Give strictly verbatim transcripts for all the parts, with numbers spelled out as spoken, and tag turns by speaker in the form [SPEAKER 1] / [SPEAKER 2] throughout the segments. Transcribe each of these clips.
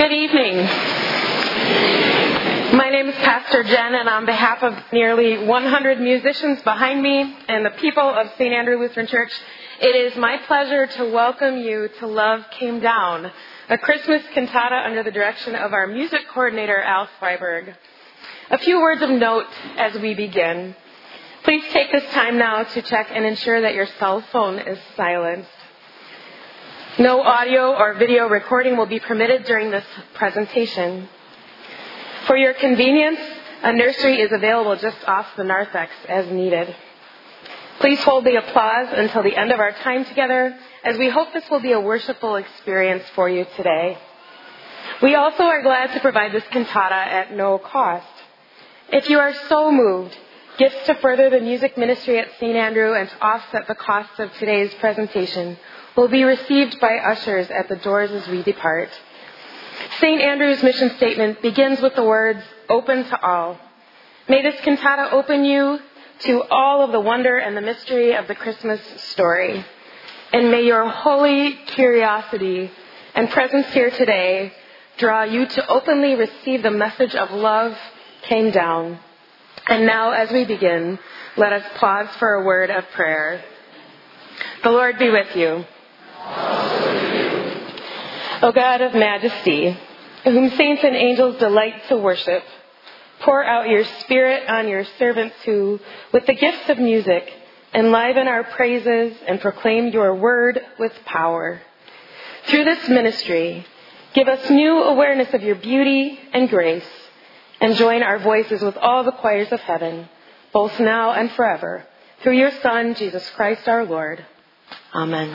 [SPEAKER 1] Good evening. My name is Pastor Jen, and on behalf of nearly one hundred musicians behind me and the people of Saint Andrew Lutheran Church, it is my pleasure to welcome you to Love Came Down, a Christmas cantata under the direction of our music coordinator, Al Freiberg. A few words of note as we begin. Please take this time now to check and ensure that your cell phone is silenced. No audio or video recording will be permitted during this presentation. For your convenience, a nursery is available just off the narthex as needed. Please hold the applause until the end of our time together, as we hope this will be a worshipful experience for you today. We also are glad to provide this cantata at no cost. If you are so moved, gifts to further the music ministry at Saint Andrew and to offset the costs of today's presentation will be received by ushers at the doors as we depart. Saint Andrew's mission statement begins with the words, "Open to all." May this cantata open you to all of the wonder and the mystery of the Christmas story. And may your holy curiosity and presence here today draw you to openly receive the message of love came down. And now, as we begin, let us pause for a word of prayer. The Lord be with you. O God of majesty, whom saints and angels delight to worship, pour out your Spirit on your servants who, with the gifts of music, enliven our praises and proclaim your word with power. Through this ministry, give us new awareness of your beauty and grace, and join our voices with all the choirs of heaven, both now and forever, through your Son, Jesus Christ our Lord. Amen.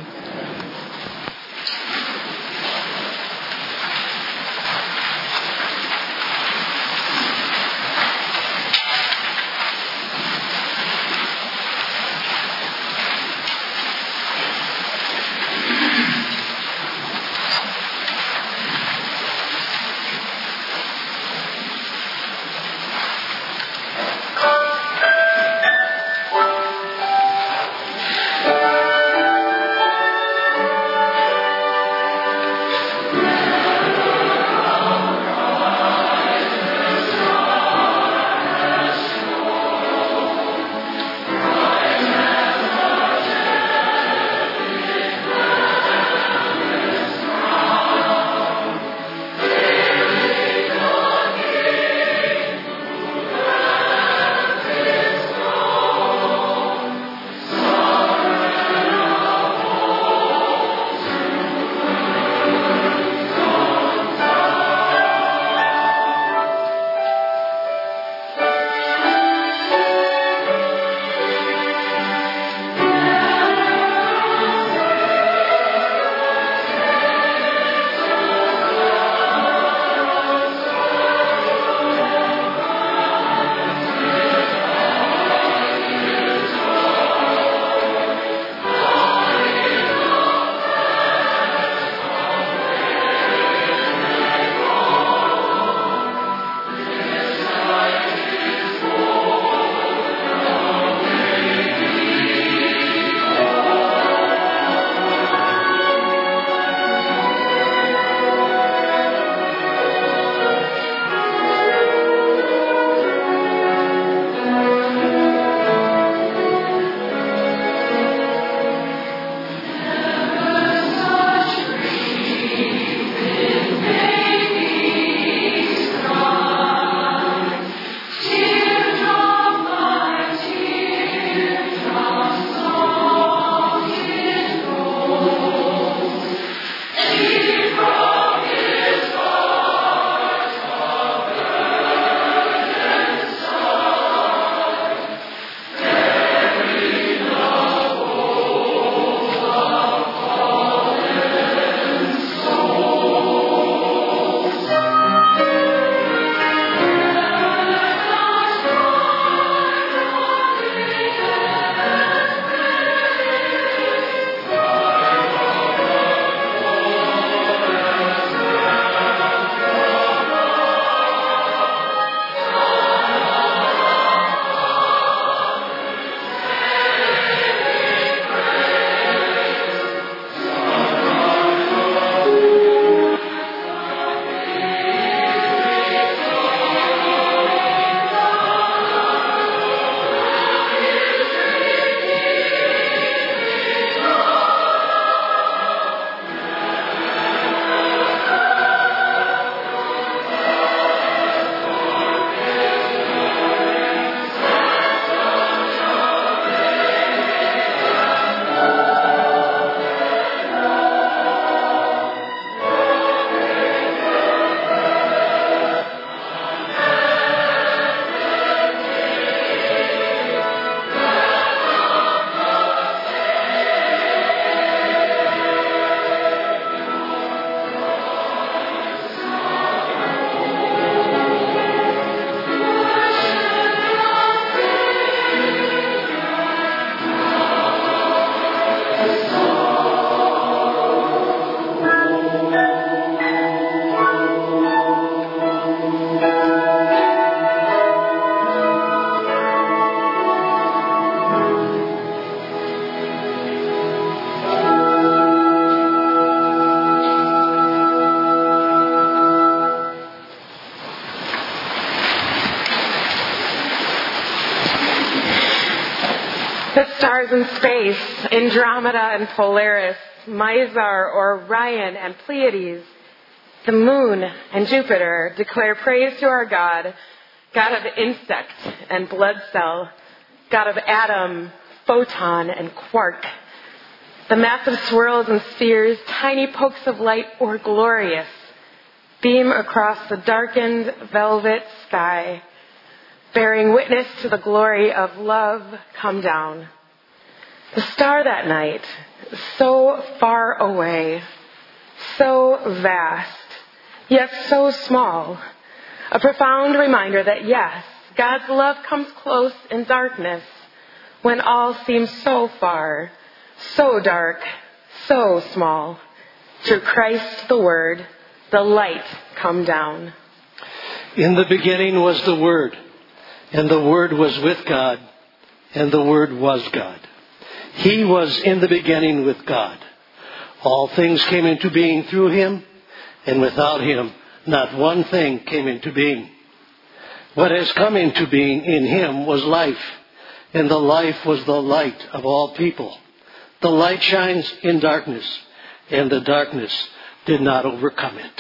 [SPEAKER 1] stars in space, Andromeda and Polaris, Mizar, Orion, and Pleiades, the moon and Jupiter declare praise to our God, God of insect and blood cell, God of atom, photon, and quark. The massive swirls and spheres, tiny pokes of light, or glorious, beam across the darkened velvet sky, bearing witness to the glory of love come down. The star that night, so far away, so vast, yet so small, a profound reminder that yes, God's love comes close in darkness when all seems so far, so dark, so small. Through Christ the Word, the light come down.
[SPEAKER 2] In the beginning was the Word, and the Word was with God, and the Word was God. He was in the beginning with God. All things came into being through him, and without him, not one thing came into being. What has come into being in him was life, and the life was the light of all people. The light shines in darkness, and the darkness did not overcome it.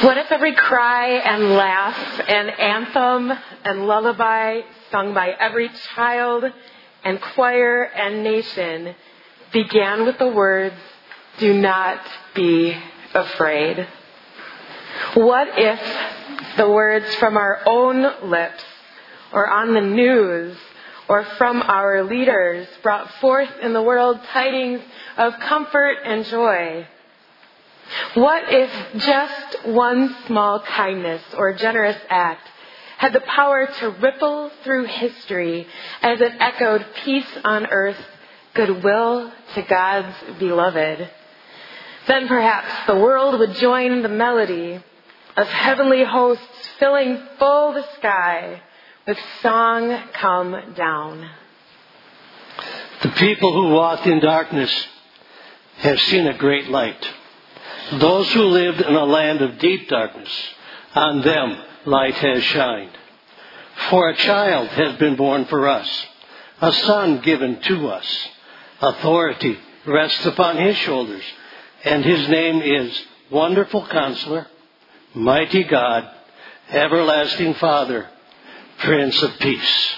[SPEAKER 1] What if every cry and laugh and anthem and lullaby sung by every child and choir and nation began with the words, "Do not be afraid"? What if the words from our own lips or on the news or from our leaders brought forth in the world tidings of comfort and joy? What if just one small kindness or generous act had the power to ripple through history as it echoed peace on earth, goodwill to God's beloved? Then perhaps the world would join the melody of heavenly hosts filling full the sky with song come down.
[SPEAKER 2] The people who walked in darkness have seen a great light. Those who lived in a land of deep darkness, on them light has shined. For a child has been born for us, a son given to us. Authority rests upon his shoulders, and his name is Wonderful Counselor, Mighty God, Everlasting Father, Prince of Peace.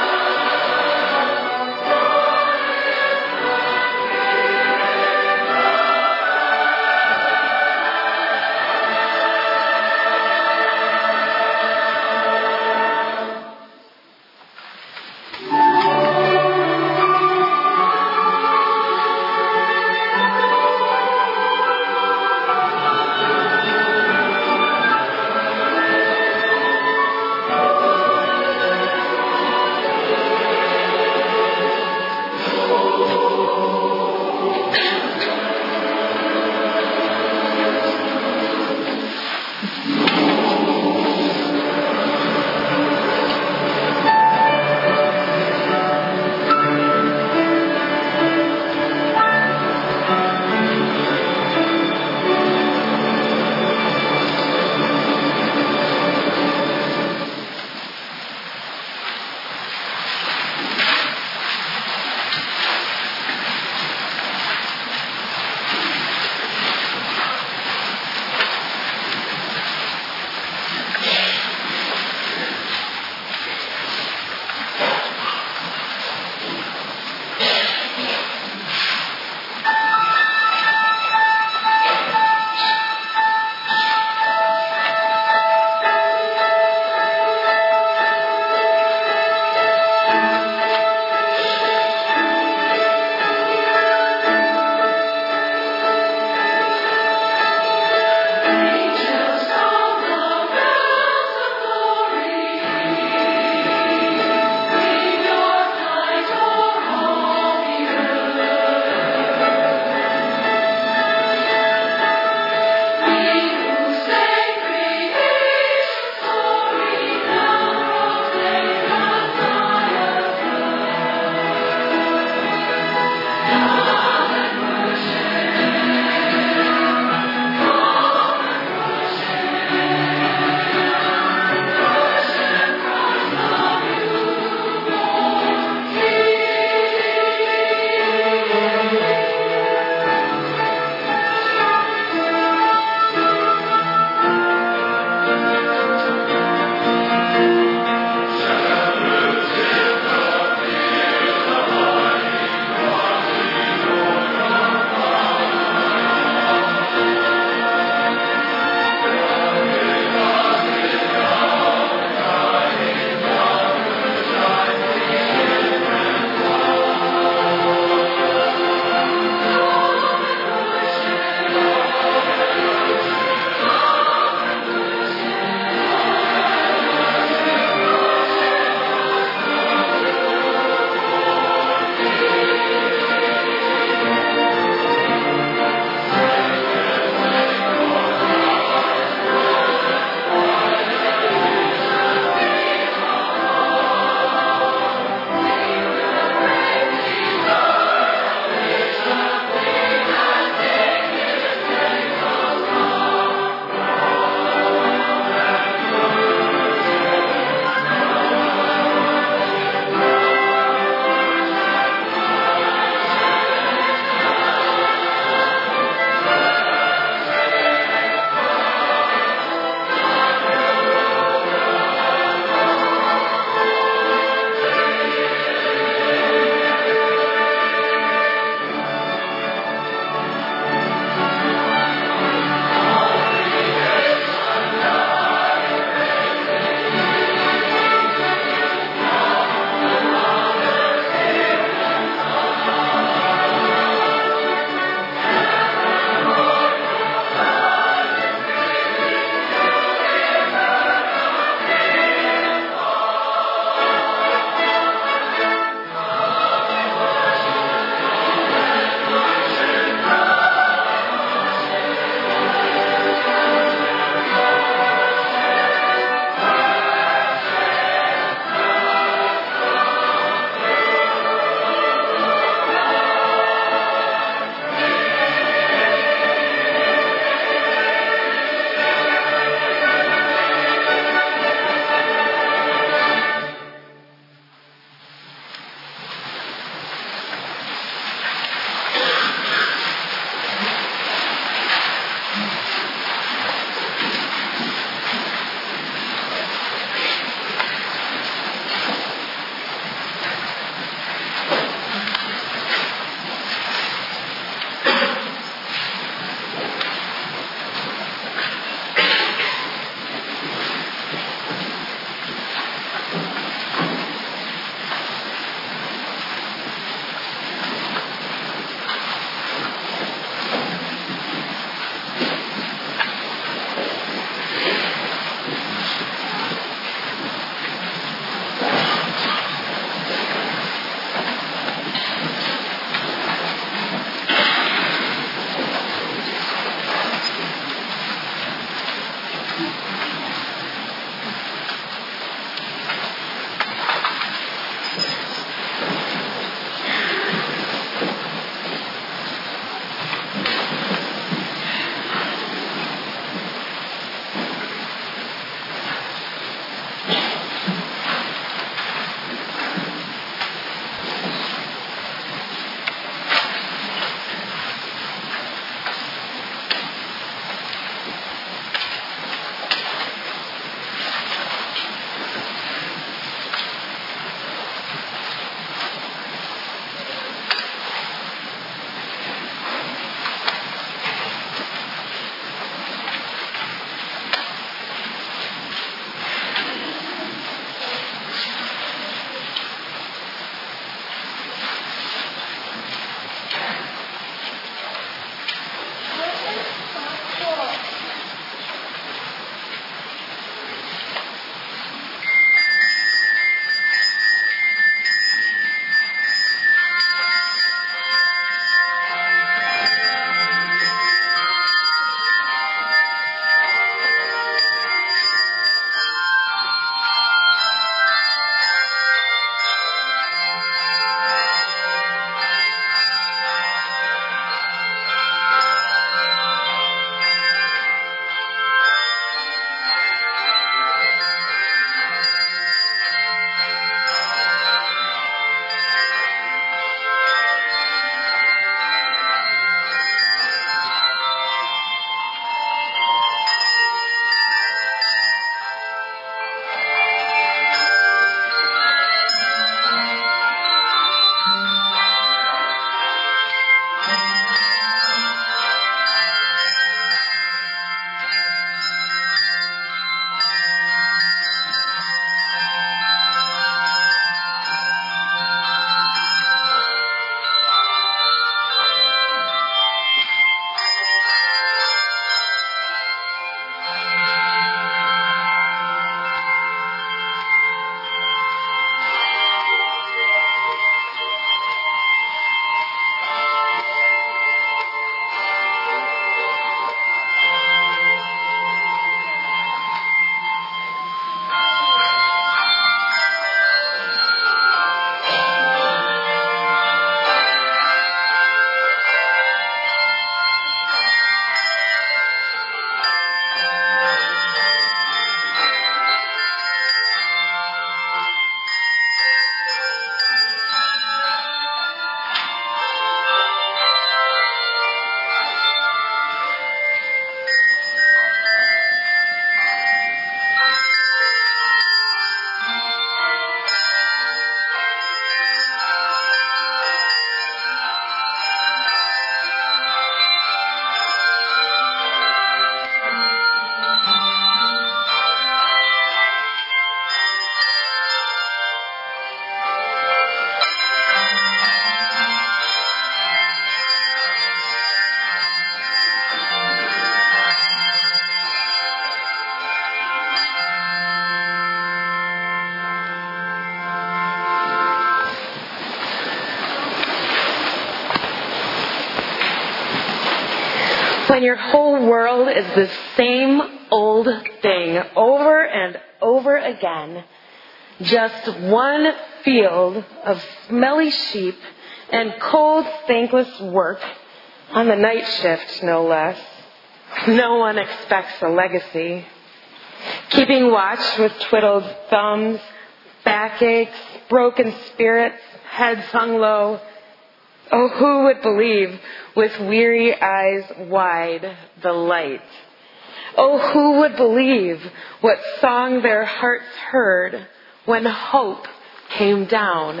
[SPEAKER 1] When your whole world is the same old thing over and over again, just one field of smelly sheep and cold, thankless work on the night shift, no less. No one expects a legacy. Keeping watch with twiddled thumbs, backaches, broken spirits, heads hung low. Oh, who would believe with weary eyes wide the light? Oh, who would believe what song their hearts heard when hope came down?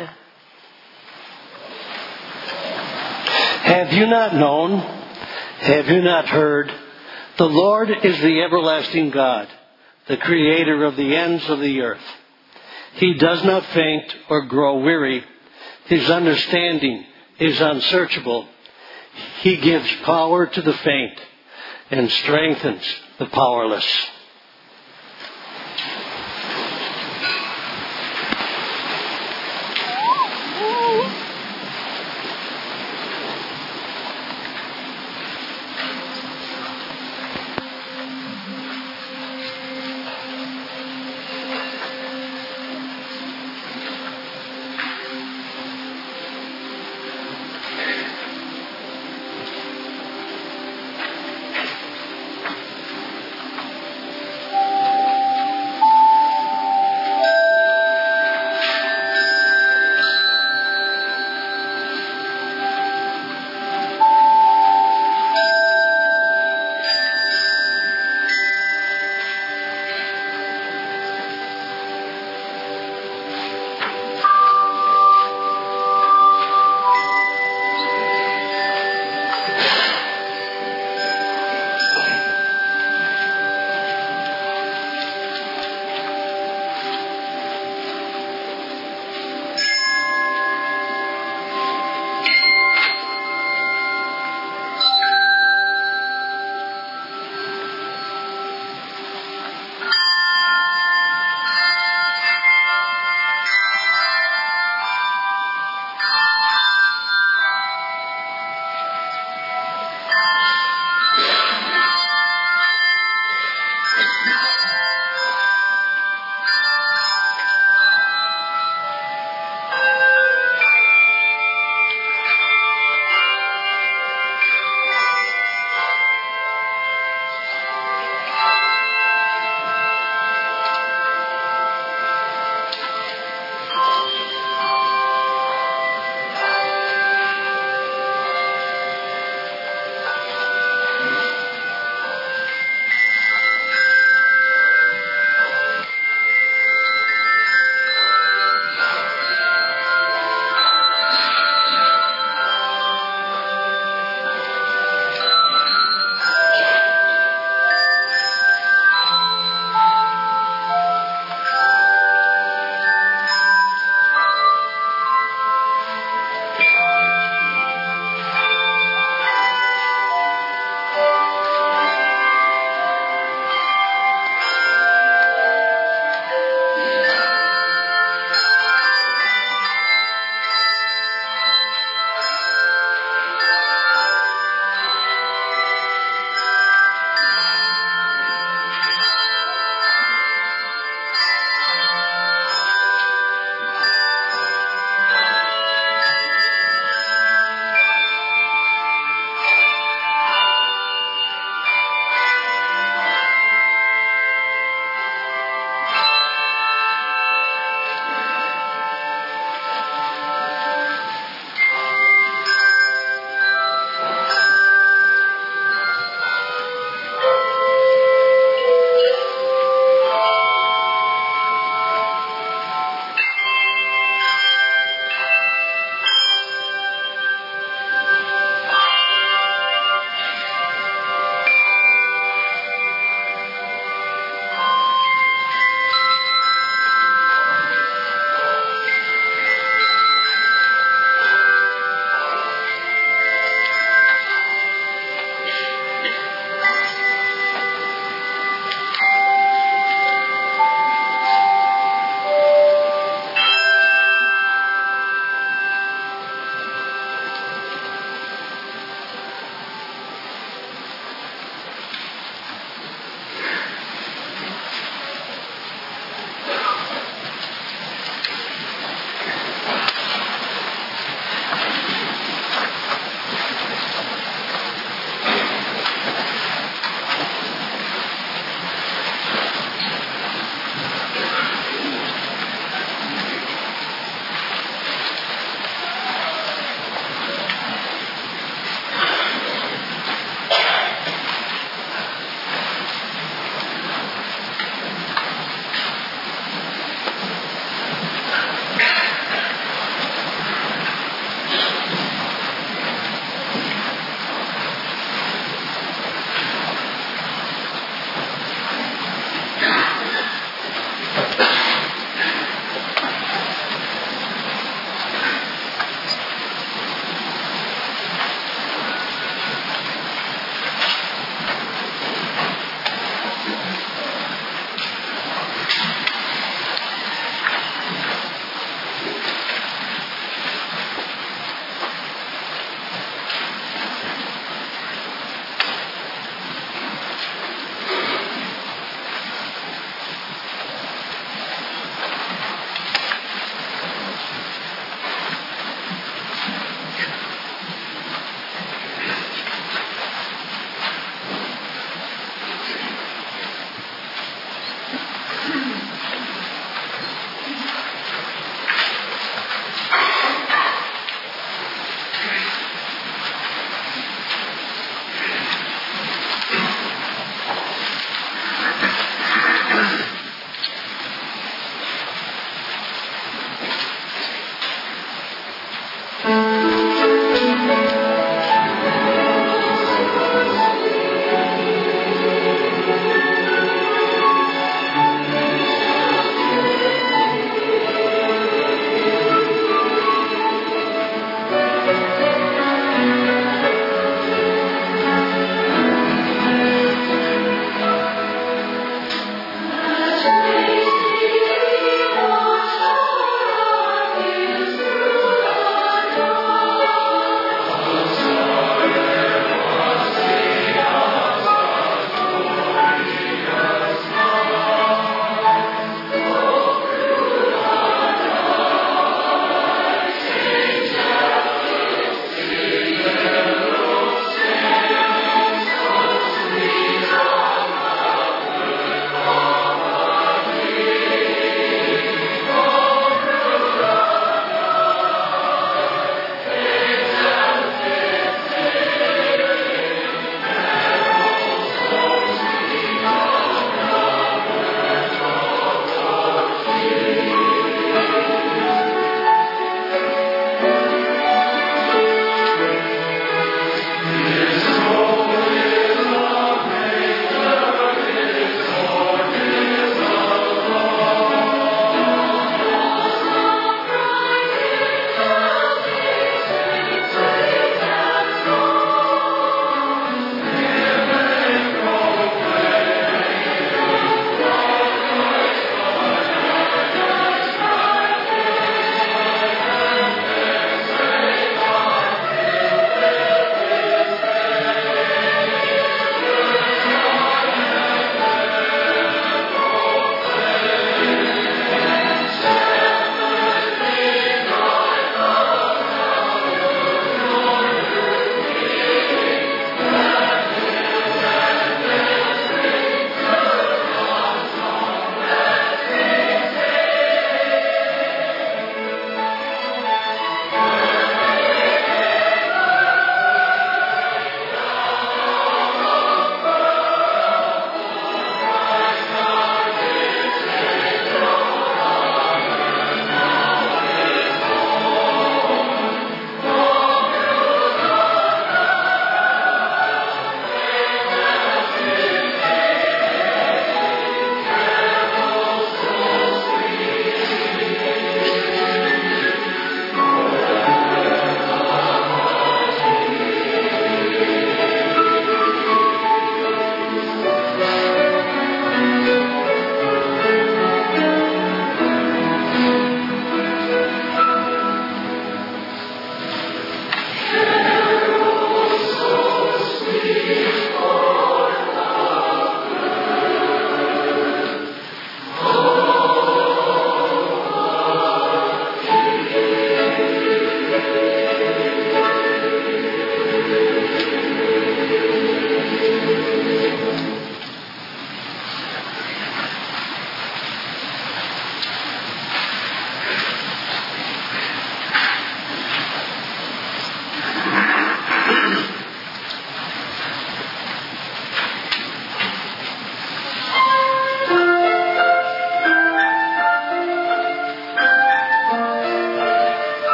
[SPEAKER 2] Have you not known? Have you not heard? The Lord is the everlasting God, the creator of the ends of the earth. He does not faint or grow weary. His understanding is unsearchable. He gives power to the faint and strengthens the powerless.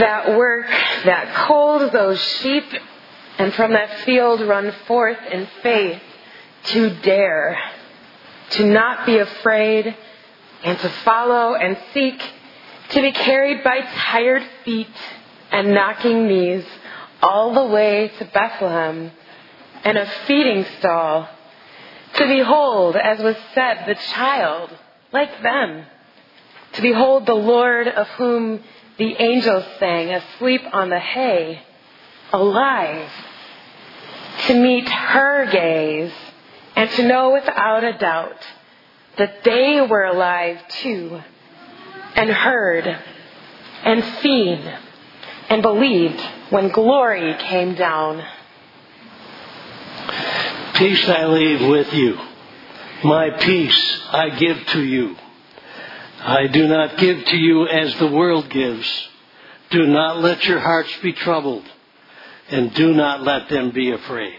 [SPEAKER 1] that work that culled those sheep and from that field run forth in faith to dare, to not be afraid, and to follow and seek, to be carried by tired feet and knocking knees all the way to Bethlehem and a feeding stall, to behold, as was said, the child, like them, to behold the Lord of whom the angels sang, asleep on the hay, alive, to meet her gaze, and to know without a doubt that they were alive too, and heard, and seen, and believed when glory came down.
[SPEAKER 2] Peace I leave with you. My peace I give to you. I do not give to you as the world gives. Do not let your hearts be troubled, and do not let them be afraid.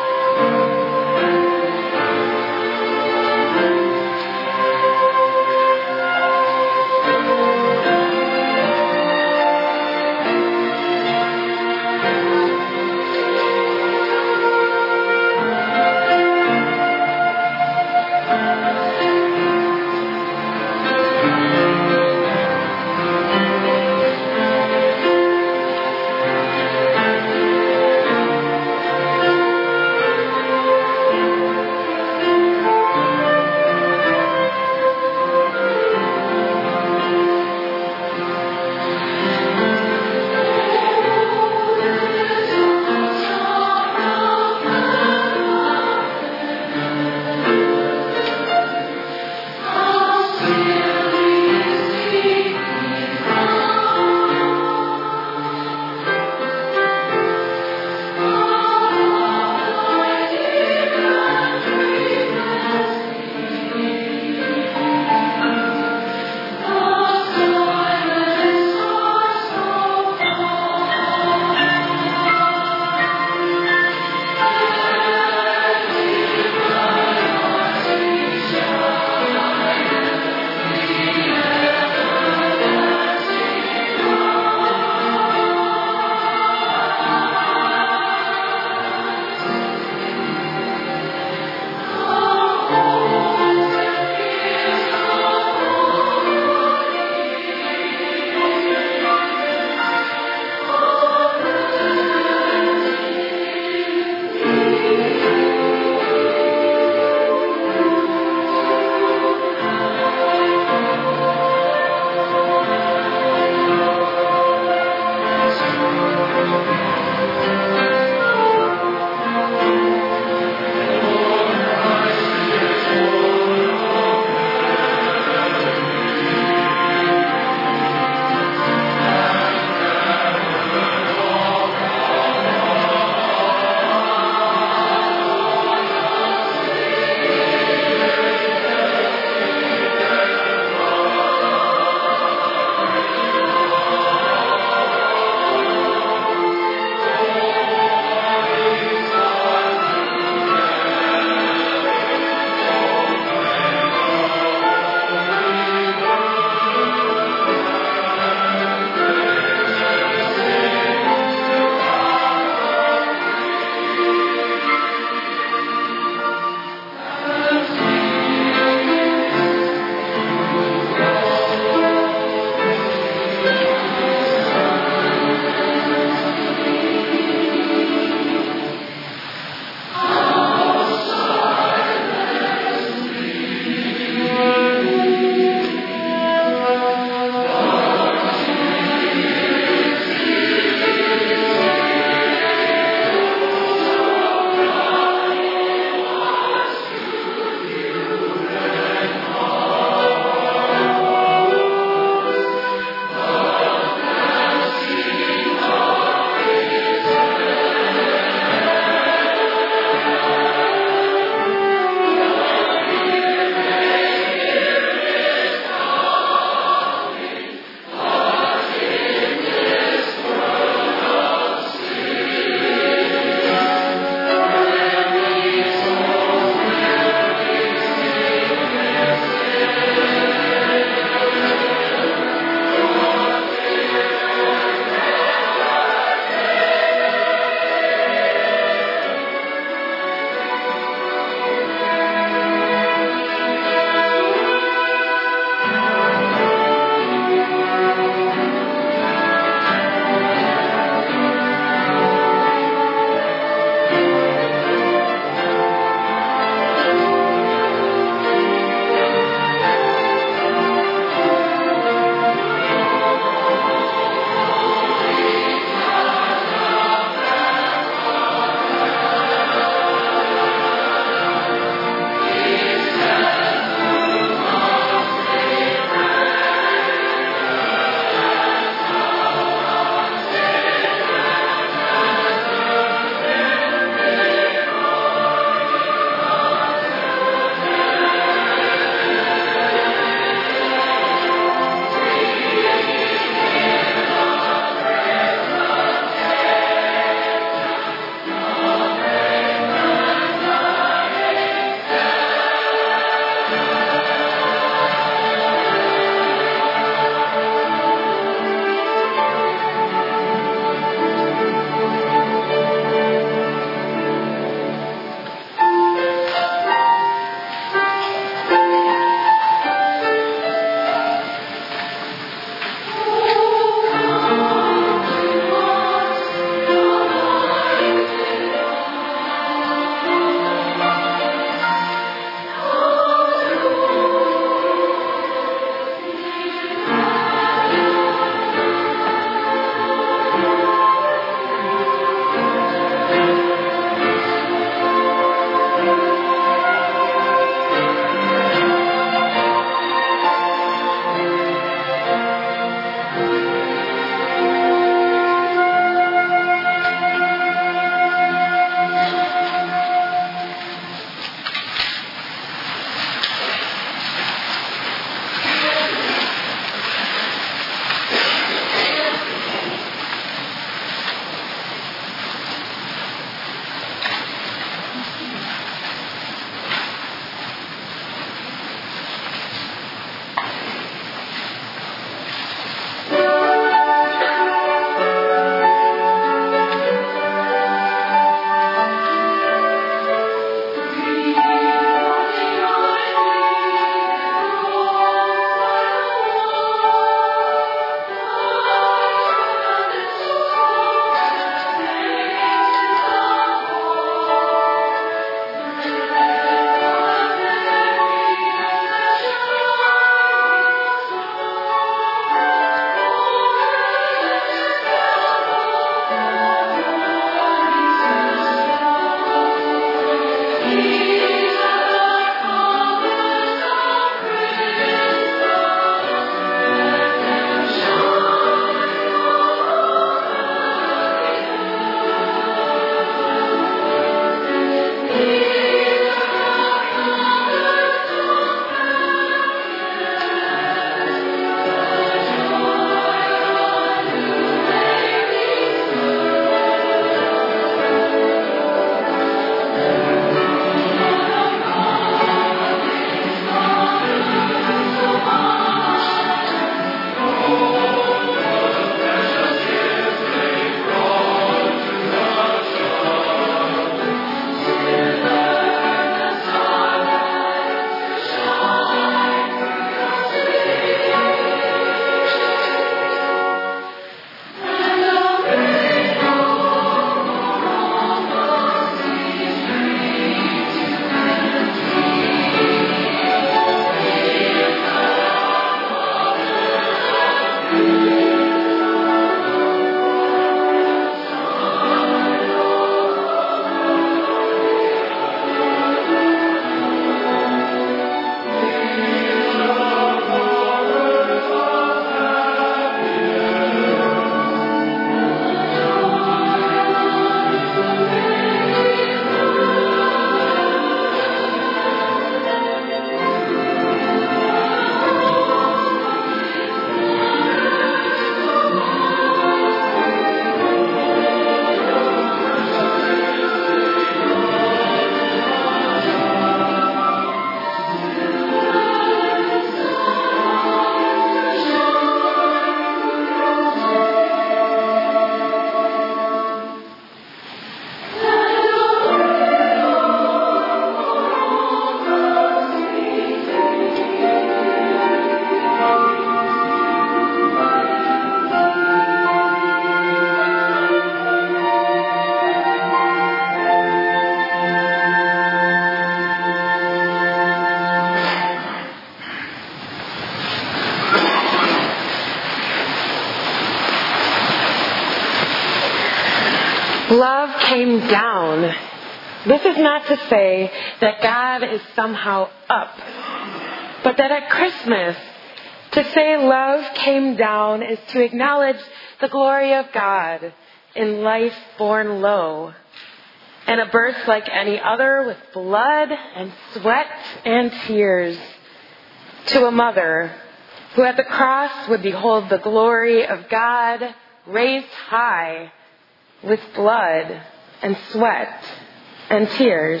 [SPEAKER 1] Love came down. This is not to say that God is somehow up, but that at Christmas, to say love came down is to acknowledge the glory of God in life born low, and a birth like any other with blood and sweat and tears, to a mother who at the cross would behold the glory of God raised high with blood and sweat and tears.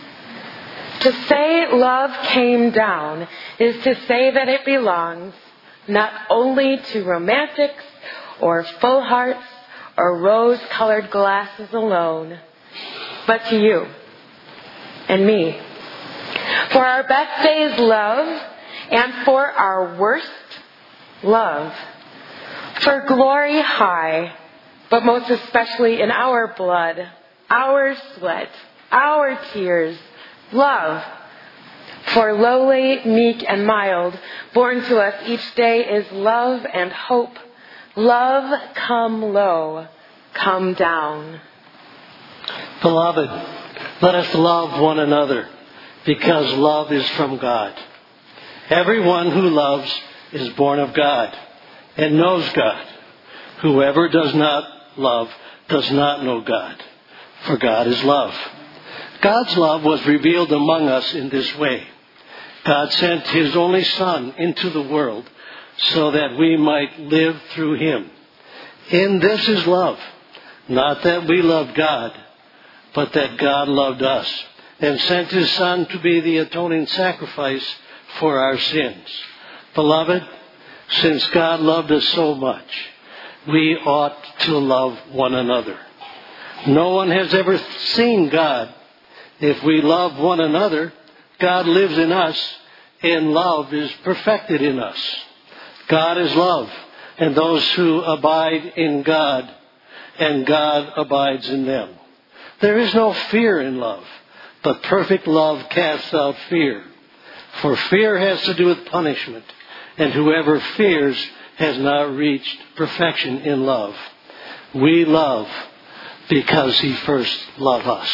[SPEAKER 1] To say love came down is to say that it belongs not only to romantics or full hearts or rose-colored glasses alone, but to you and me. For our best days, love, and for our worst, love. For glory high, but most especially in our blood, our sweat, our tears, love. For lowly, meek, and mild, born to us each day is love and hope. Love come low, come down.
[SPEAKER 2] Beloved, let us love one another, because love is from God. Everyone who loves is born of God and knows God. Whoever does not love does not know God, for God is love. God's love was revealed among us in this way. God sent His only Son into the world so that we might live through Him. In this is love, not that we loved God, but that God loved us and sent His Son to be the atoning sacrifice for our sins. Beloved, since God loved us so much, we ought to love one another. No one has ever seen God. If we love one another, God lives in us, and love is perfected in us. God is love, and those who abide in God, and God abides in them. There is no fear in love, but perfect love casts out fear. For fear has to do with punishment, and whoever fears has not reached perfection in love. We love because He first loved us.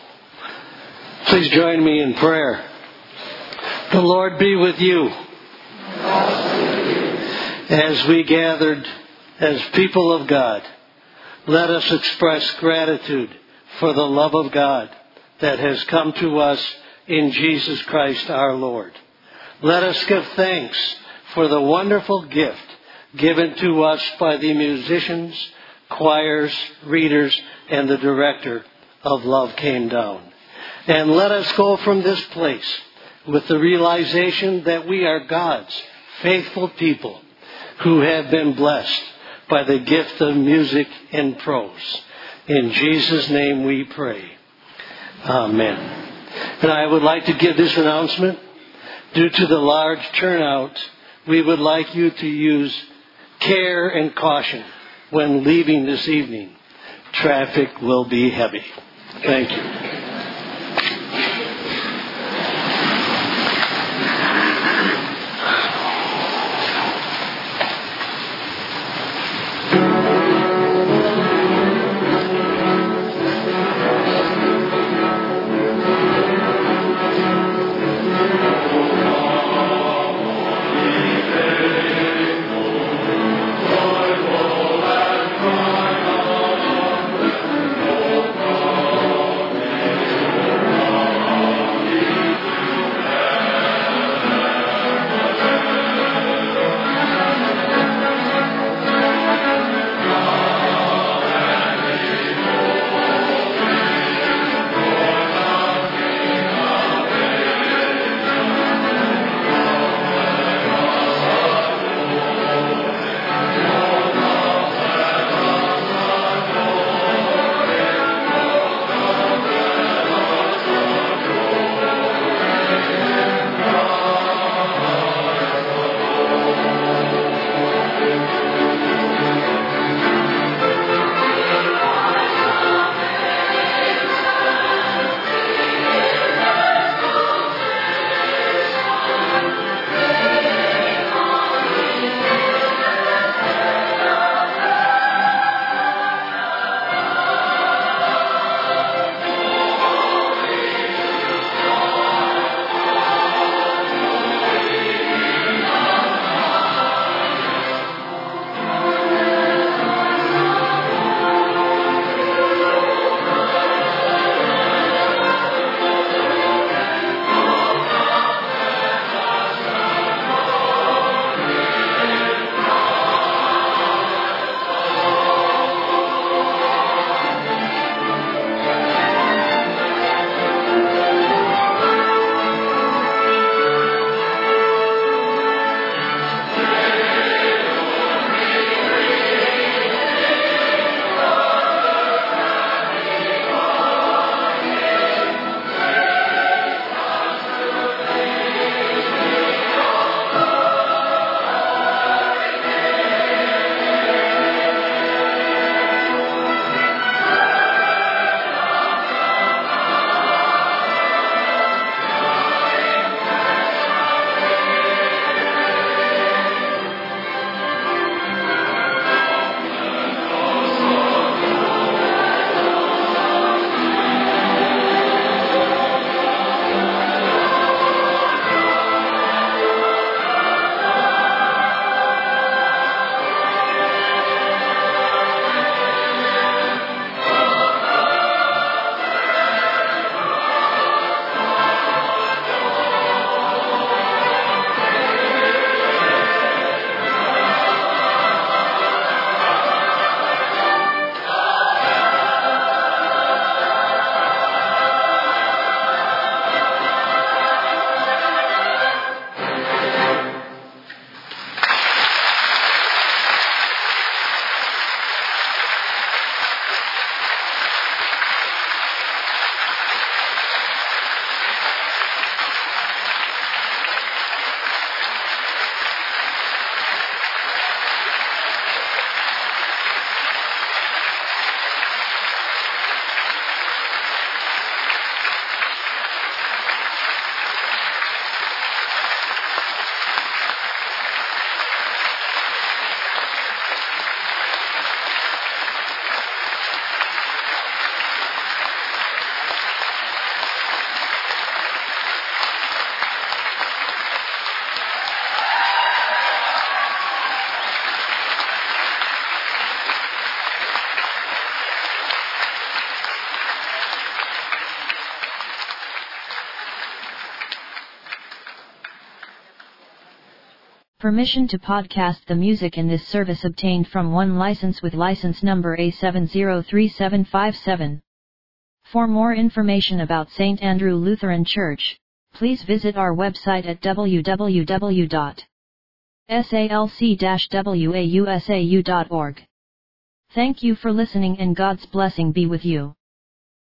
[SPEAKER 2] Please join me in prayer. The Lord be with you. As we gathered as people of God, let us express gratitude for the love of God that has come to us in Jesus Christ our Lord. Let us give thanks for the wonderful gift given to us by the musicians, choirs, readers, and the director of Love Came Down. And let us go from this place with the realization that we are God's faithful people who have been blessed by the gift of music and prose. In Jesus' name we pray. Amen. And I would like to give this announcement. Due to the large turnout, we would like you to use care and caution when leaving this evening. Traffic will be heavy. Thank you.
[SPEAKER 3] Permission to podcast the music in this service obtained from one license with license number A seven zero three seven five seven. For more information about Saint Andrew Lutheran Church, please visit our website at w w w dot salc dash wausau dot org. Thank you for listening and God's blessing be with you.